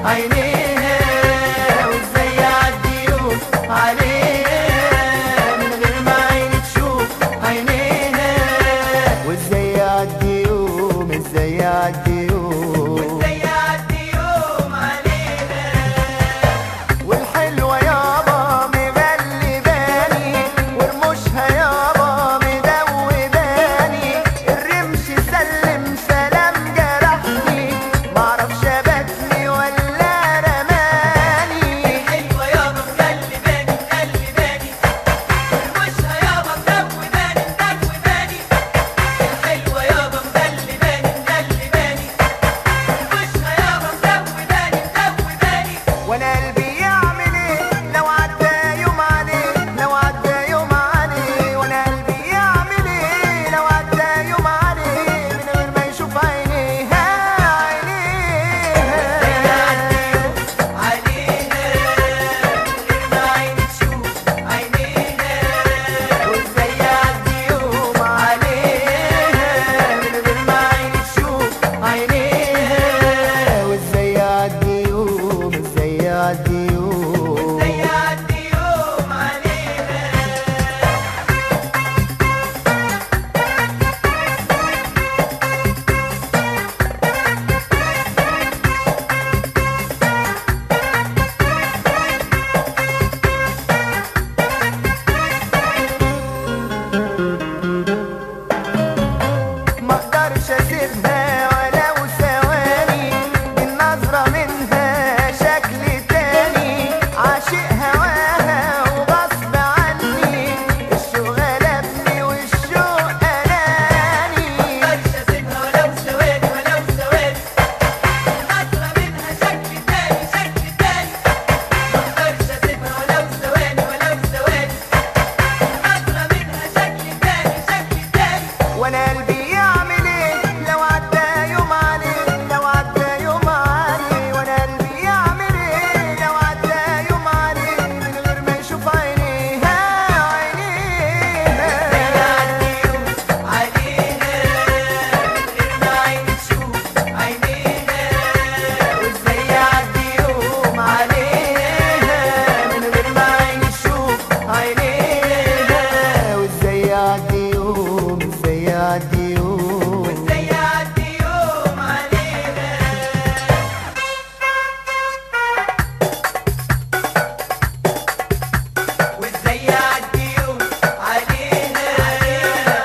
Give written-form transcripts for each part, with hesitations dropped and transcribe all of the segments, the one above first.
عينيها، وازاي يعدي يوم عليها من غير ما عيني تشوف عينيها، وازاي يعدي يوم، ازاي يعدي يوم، وازاي يعدي يوم عليها. والحلوة يابا مغلباني، ورموشها يابا مدوباني، الرمش سلم سلام جرحني، معرفش باتني ولا رماني. الحلوة يابا مغلباني مغلباني، ورموشها يابا مدوباني مدوباني، الحلوة يابا مغلباني مغلباني، ورموشها يابا مدوباني مدوباني. وانا قلبي يعمل ايه لو عدى يوم عليه، لو عدى يوم عليه، وانا قلبي يعمل ايه لو عدى يوم عليه من غير ما يشوف عينيها عينيها. وازاي يعدي يوم عليها من غير ما عيني تشوف عينيها، وازاي يعدي يوم، ازاي يعدي يوم، ازاي يعدي يوم عليها. ما اقدرش اسيبها ولو ثواني، بالنظرة منها شكل تاني، عاشق هواها وغصب عني، الشوق غلبني والشوق اناني. ما اقدرش اسيبها ولو ثواني ولو ثواني، بالنظرة منها شكل تاني شكل تاني، ما اقدرش اسيبها ولو ثواني ولو ثواني، بالنظرة منها شكل تاني شكل تاني. وانا قلبي يعمل ايه لو عدى يوم عليه، لو عدى يوم عليه، وانا قلبي يعمل ايه لو عدى يوم عليه من غير ما يشوف عينيها عينيها. ازاي يعدي يوم عليها من غير ما عيني تشوف عينيها، وازاي يعدي يوم عليها من غير ما عيني تشوف عينيها، وازاي يعدي يوم، ازاي يعدي يوم، وازاي يعدي يوم عليها. وازاي يعدي يوم عليها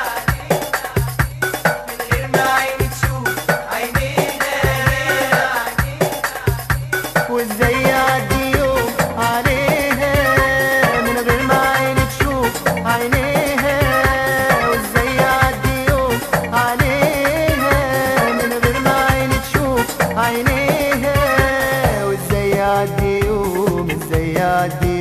من غير ما عيني تشوف عينيها، وازاي يعدي يوم عليها من غير ما عيني تشوف عينيها، وازاي يعدي يوم عليها من غير ما عيني تشوف عينيها، وازاي يعدي يوم، ازاي يعدي